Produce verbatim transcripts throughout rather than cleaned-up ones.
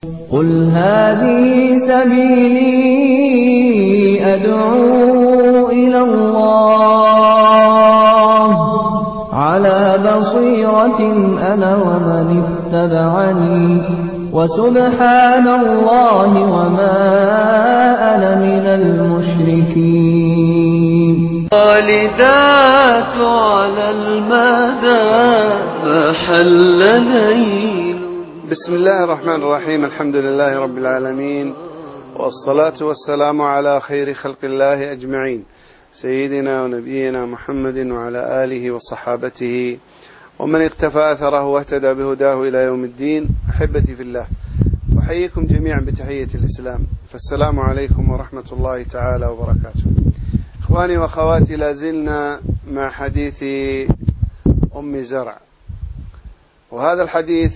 قل هذه سبيلي أدعو إلى الله على بصيرة أنا ومن اتبعني وسبحان الله وما أنا من المشركين. والدات على المدى ما حل ليل. بسم الله الرحمن الرحيم. الحمد لله رب العالمين، والصلاة والسلام على خير خلق الله أجمعين، سيدنا ونبينا محمد وعلى آله وصحابته ومن اقتفى أثره واهتدى بهداه إلى يوم الدين. أحبتي في الله، أحييكم جميعا بتحية الإسلام، فالسلام عليكم ورحمة الله تعالى وبركاته. إخواني وأخواتي، لازلنا مع حديث أم زرع، وهذا الحديث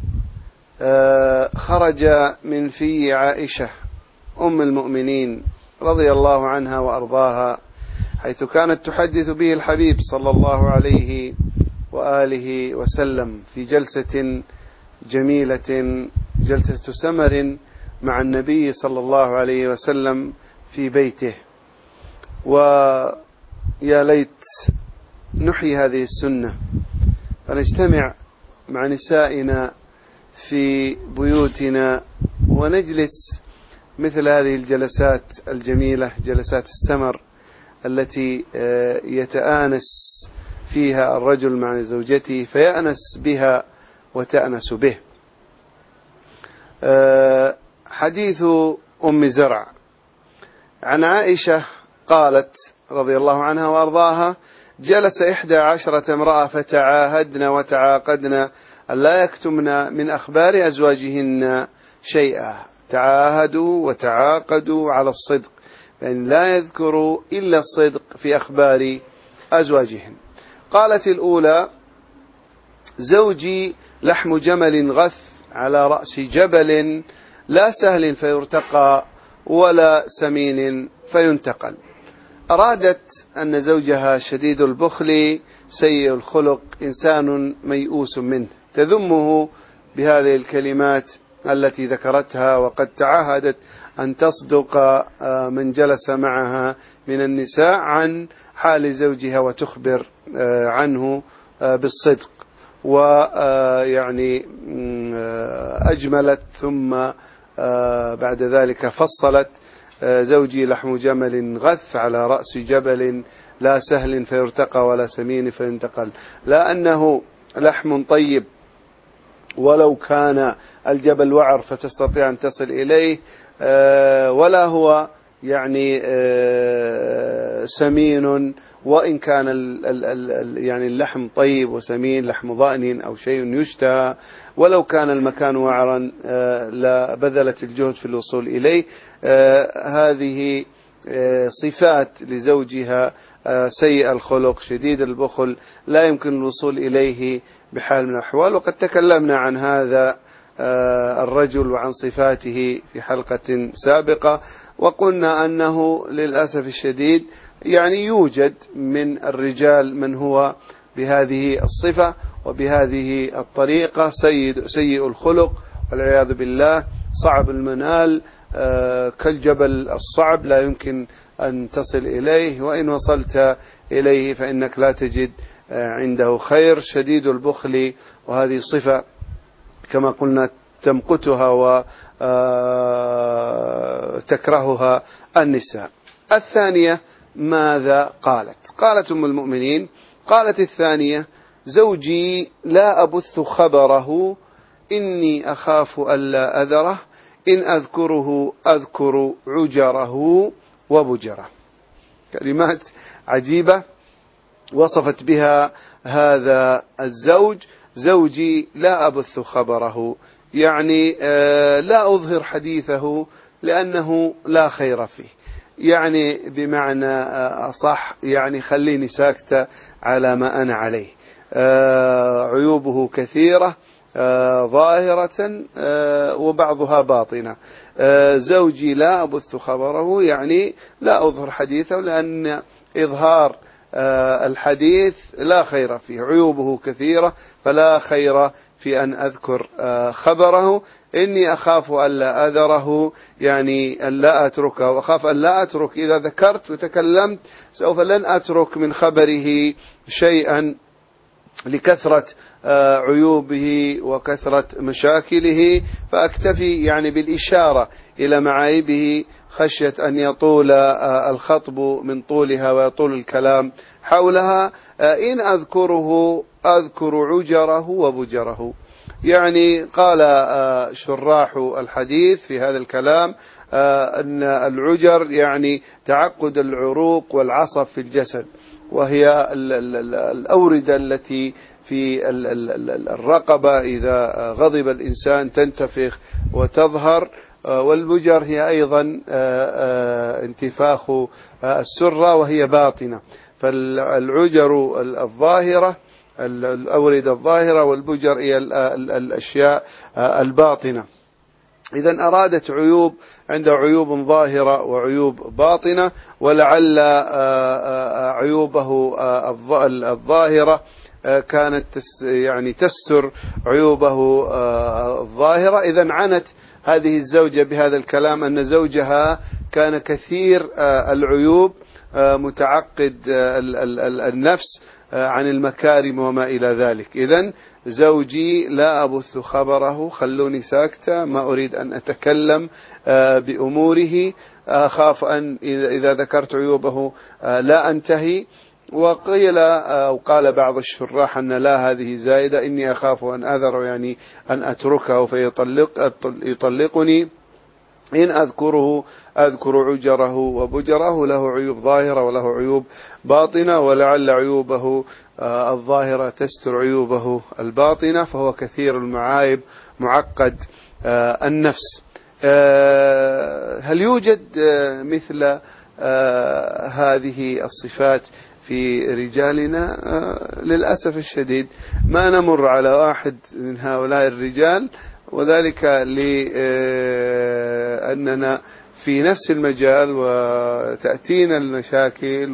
خرج من في عائشة أم المؤمنين رضي الله عنها وأرضاها، حيث كانت تحدث به الحبيب صلى الله عليه وآله وسلم في جلسة جميلة، جلسة سمر مع النبي صلى الله عليه وسلم في بيته. ويا ليت نحيي هذه السنة فنجتمع مع نسائنا في بيوتنا ونجلس مثل هذه الجلسات الجميلة، جلسات السمر التي يتآنس فيها الرجل مع زوجته، فيأنس بها وتأنس به. حديث أم زرع عن عائشة قالت رضي الله عنها وأرضاها: جلس إحدى عشرة امرأة فتعاهدن وتعاقدن ألا يكتمن من أخبار أزواجهن شيئا. تعاهدوا وتعاقدوا على الصدق، فإن لا يذكروا إلا الصدق في أخبار أزواجهن. قالت الأولى: زوجي لحم جمل غث على رأس جبل، لا سهل فيرتقى ولا سمين فينتقل. أرادت أن زوجها شديد البخل سيء الخلق، إنسان ميؤوس منه، تذمه بهذه الكلمات التي ذكرتها، وقد تعاهدت أن تصدق من جلس معها من النساء عن حال زوجها وتخبر عنه بالصدق. ويعني أجملت ثم بعد ذلك فصلت: زوجي لحم جمل غث على رأس جبل، لا سهل فيرتقى ولا سمين فينتقل. لا أنه لحم طيب ولو كان الجبل وعر فتستطيع أن تصل إليه، ولا هو يعني سمين وإن كان يعني اللحم طيب وسمين، لحم ضأن أو شيء يشتهى، ولو كان المكان وعرا لا بذلت الجهد في الوصول إليه. هذه صفات لزوجها: سيء الخلق، شديد البخل، لا يمكن الوصول إليه بحال من الأحوال. وقد تكلمنا عن هذا الرجل وعن صفاته في حلقة سابقة، وقلنا أنه للأسف الشديد يعني يوجد من الرجال من هو بهذه الصفة وبهذه الطريقة، سيء الخلق والعياذ بالله، صعب المنال، كالجبل الصعب لا يمكن أن تصل إليه، وإن وصلت إليه فإنك لا تجد عنده خير. شديد البخل، وهذه صفة كما قلنا تمقتها وتكرهها النساء. الثانية ماذا قالت؟ قالت أم المؤمنين، قالت الثانية: زوجي لا أبث خبره، إني أخاف ألا أذره، إن أذكره أذكر عجره وبجره. كلمات عجيبة وصفت بها هذا الزوج: زوجي لا أبث خبره، يعني لا أظهر حديثه لأنه لا خير فيه، يعني بمعنى أصح يعني خليني ساكتة على ما أنا عليه. عيوبه كثيرة ظاهرة وبعضها باطنة. زوجي لا أبث خبره، يعني لا أظهر حديثه لأن إظهار الحديث لا خير فيه، عيوبه كثيرة فلا خير في أن أذكر خبره، إني أخاف ألا أذره، يعني أن لا أتركه، وأخاف أن لا أترك إذا ذكرت وتكلمت سوف لن أترك من خبره شيئا لكثرة عيوبه وكثرة مشاكله، فأكتفي يعني بالإشارة إلى معايبه خشية أن يطول الخطب من طولها ويطول الكلام حولها. إن أذكره أذكر عجره وبجره. يعني قال شراح الحديث في هذا الكلام أن العجر يعني تعقد العروق والعصب في الجسد، وهي الأوردة التي في الرقبة إذا غضب الإنسان تنتفخ وتظهر. والبجر هي أيضا انتفاخ السرة وهي باطنة. فالعجر الظاهرة الأوردة الظاهرة، والبجر هي الأشياء الباطنة. إذن أرادت عيوب، عنده عيوب ظاهرة وعيوب باطنة، ولعل عيوبه الظاهرة كانت يعني تستر عيوبه الظاهرة. إذن عنت هذه الزوجة بهذا الكلام أن زوجها كان كثير العيوب، متعقد النفس عن المكارم وما إلى ذلك. إذن زوجي لا أبث خبره، خلوني ساكتة، ما أريد أن أتكلم بأموره، أخاف أن إذا ذكرت عيوبه لا أنتهي. وقيل أو قال بعض الشراح أن لا، هذه زائدة، إني أخاف أن أذر، يعني أن أتركه فيطلق يطلقني. إن أذكره أذكر عجره وبجره، له عيوب ظاهرة وله عيوب باطنة، ولعل عيوبه الظاهرة تستر عيوبه الباطنة، فهو كثير المعايب معقد النفس. هل يوجد مثل هذه الصفات في رجالنا؟ للأسف الشديد ما نمر على واحد من هؤلاء الرجال، وذلك لأننا في نفس المجال وتأتينا المشاكل،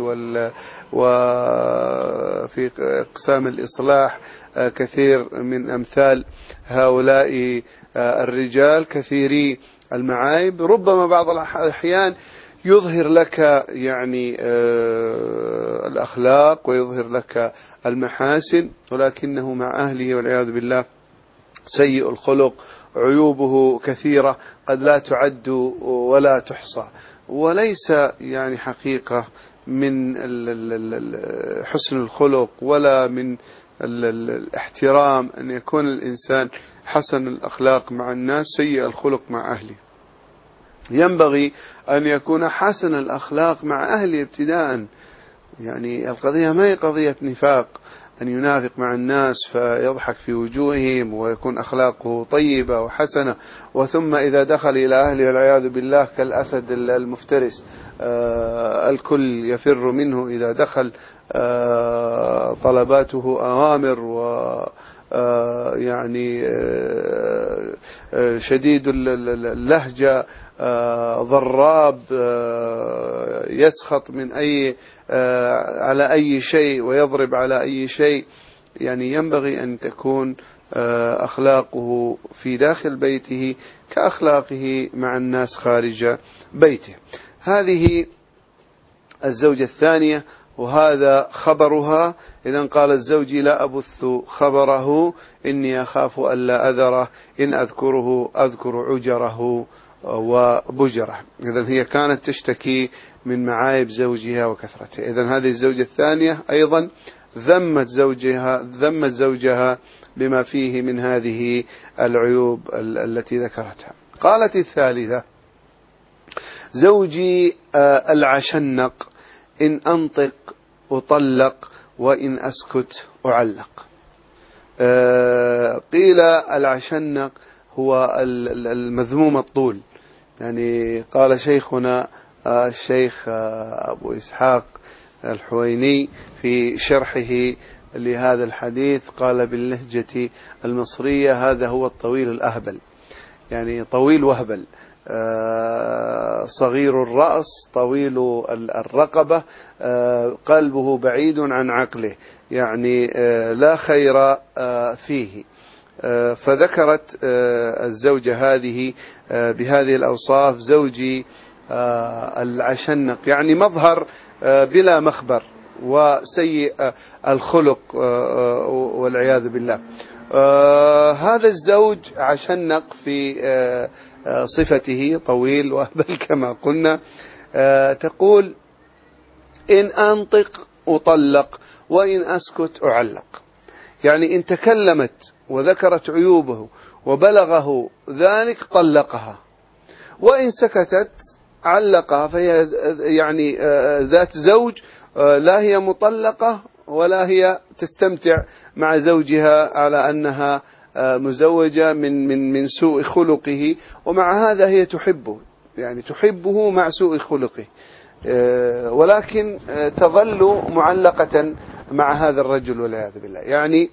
وفي أقسام الإصلاح كثير من أمثال هؤلاء الرجال كثيري المعايب. ربما بعض الأحيان يظهر لك يعني الأخلاق ويظهر لك المحاسن، ولكنه مع أهله والعياذ بالله سيء الخلق، عيوبه كثيرة قد لا تعد ولا تحصى. وليس يعني حقيقة من حسن الخلق ولا من الاحترام أن يكون الإنسان حسن الأخلاق مع الناس سيء الخلق مع أهله. ينبغي أن يكون حسن الأخلاق مع أهله ابتداء. يعني القضية ما هي قضية نفاق، أن ينافق مع الناس فيضحك في وجوههم ويكون أخلاقه طيبة وحسنة، وثم إذا دخل إلى أهله والعياذ بالله كالأسد المفترس، الكل يفر منه إذا دخل، طلباته أوامر، و يعني شديد اللهجة، ضراب، يسخط من أي على أي شيء ويضرب على أي شيء. يعني ينبغي أن تكون أخلاقه في داخل بيته كأخلاقه مع الناس خارج بيته. هذه الزوجة الثانية وهذا خبرها. إذن قال الزوج لا أبث خبره، إني أخاف ألا أذره، إن أذكره أذكر عجره وبجره. إذن هي كانت تشتكي من معايب زوجها وكثرته. إذن هذه الزوجة الثانية أيضا ذمت زوجها ذمت زوجها بما فيه من هذه العيوب التي ذكرتها. قالت الثالثة: زوجي العشنق، إن أنطق أطلق، وإن أسكت أعلق. قيل العشنق هو المذموم الطول. يعني قال شيخنا الشيخ أبو إسحاق الحويني في شرحه لهذا الحديث، قال باللهجة المصرية: هذا هو الطويل الأهبل، يعني طويل وهبل، صغير الرأس طويل الرقبة، قلبه بعيد عن عقله، يعني لا خير فيه. فذكرت الزوجة هذه بهذه الأوصاف: زوجي العشنق، يعني مظهر بلا مخبر وسيء الخلق والعياذ بالله. هذا الزوج عشنق في صفته، طويل وأهبل كما قلنا. تقول: إن أنطق أطلق وإن أسكت أعلق. يعني إن تكلمت وذكرت عيوبه وبلغه ذلك طلقها، وإن سكتت علقها. فهي يعني ذات زوج، لا هي مطلقة ولا هي تستمتع مع زوجها على أنها مزوجة من من من سوء خلقه، ومع هذا هي تحبه، يعني تحبه مع سوء خلقه، ولكن تظل معلقة مع هذا الرجل والعياذ بالله. يعني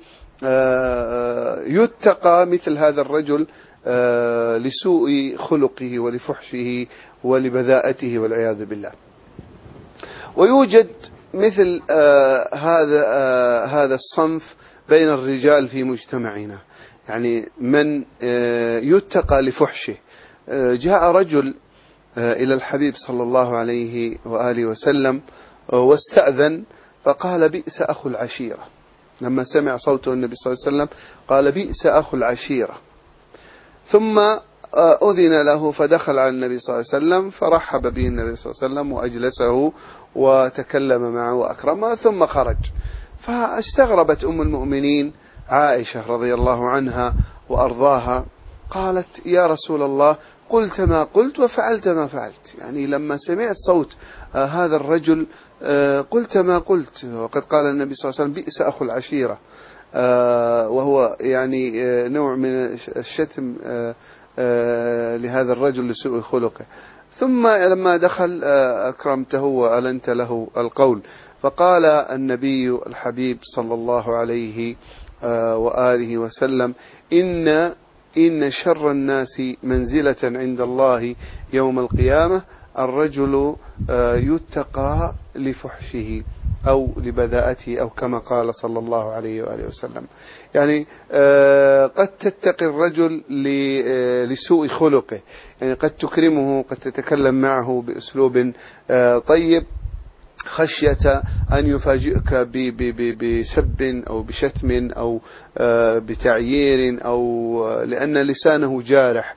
يتقى مثل هذا الرجل لسوء خلقه ولفحشه ولبذاءته والعياذ بالله. ويوجد مثل هذا هذا الصنف بين الرجال في مجتمعنا، يعني من يتقى لفحشه. جاء رجل إلى الحبيب صلى الله عليه وآله وسلم واستأذن، فقال: بئس أخو العشيرة. لما سمع صوته النبي صلى الله عليه وسلم قال: بئس أخو العشيرة. ثم أذن له فدخل على النبي صلى الله عليه وسلم، فرحب به النبي صلى الله عليه وسلم وأجلسه وتكلم معه وأكرمه، ثم خرج. فاستغربت أم المؤمنين عائشة رضي الله عنها وأرضاها، قالت: يا رسول الله، قلت ما قلت وفعلت ما فعلت. يعني لما سمعت صوت آه هذا الرجل آه قلت ما قلت. وقد قال النبي صلى الله عليه وسلم: بئس أخو العشيرة، آه وهو يعني آه نوع من الشتم آه آه لهذا الرجل لسوء خلقه. ثم لما دخل آه أكرمته وألنت له القول. فقال النبي الحبيب صلى الله عليه آه وآله وسلم: إن إن شر الناس منزلة عند الله يوم القيامة الرجل يتقى لفحشه أو لبذاءته، أو كما قال صلى الله عليه وآله وسلم. يعني قد تتقي الرجل لسوء خلقه، يعني قد تكرمه، قد تتكلم معه بأسلوب طيب خشية أن يفاجئك بسب أو بشتم أو بتعيير، أو لأن لسانه جارح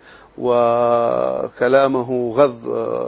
وكلامه غض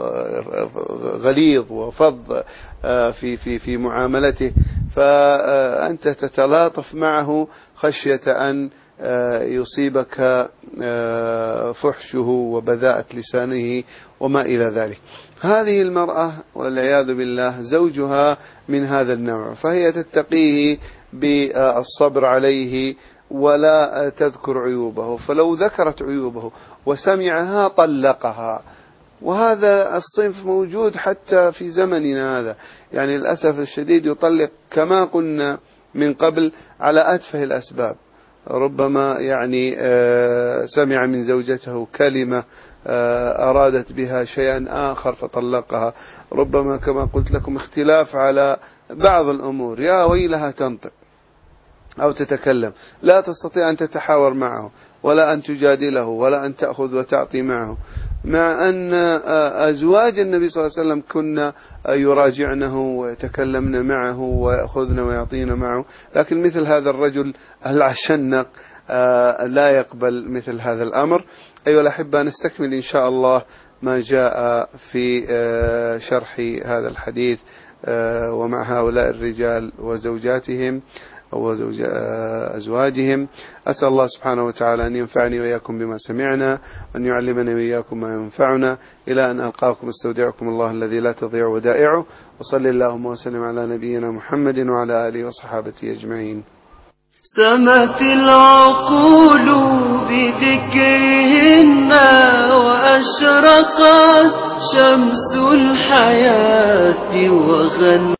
غليظ وفظ في في في معاملته، فأنت تتلاطف معه خشية أن يصيبك فحشه وبذاءة لسانه وما إلى ذلك. هذه المرأة والعياذ بالله زوجها من هذا النوع، فهي تتقيه بالصبر عليه ولا تذكر عيوبه، فلو ذكرت عيوبه وسمعها طلقها. وهذا الصنف موجود حتى في زمننا هذا، يعني للأسف الشديد يطلق كما قلنا من قبل على أتفه الأسباب. ربما يعني سمع من زوجته كلمة أرادت بها شيئا آخر فطلقها، ربما كما قلت لكم اختلاف على بعض الأمور، يا ويلها تنطق أو تتكلم، لا تستطيع أن تتحاور معه ولا أن تجادله ولا أن تأخذ وتعطي معه، مع أن أزواج النبي صلى الله عليه وسلم كنا يراجعنه ويتكلمن معه ويأخذن ويعطين معه. لكن مثل هذا الرجل العشنق لا يقبل مثل هذا الأمر. أيها الأحبة، نستكمل إن شاء الله ما جاء في شرح هذا الحديث ومع هؤلاء الرجال وزوجاتهم وأزواجهم. أسأل الله سبحانه وتعالى أن ينفعني وإياكم بما سمعنا، وأن يعلمنا وإياكم ما ينفعنا، إلى أن ألقاكم استودعكم الله الذي لا تضيع ودائعه. وصلى اللهم وسلم على نبينا محمد وعلى آله وصحابته أجمعين. سمت العقول بذكرهن وأشرقت شمس الحياة وغنى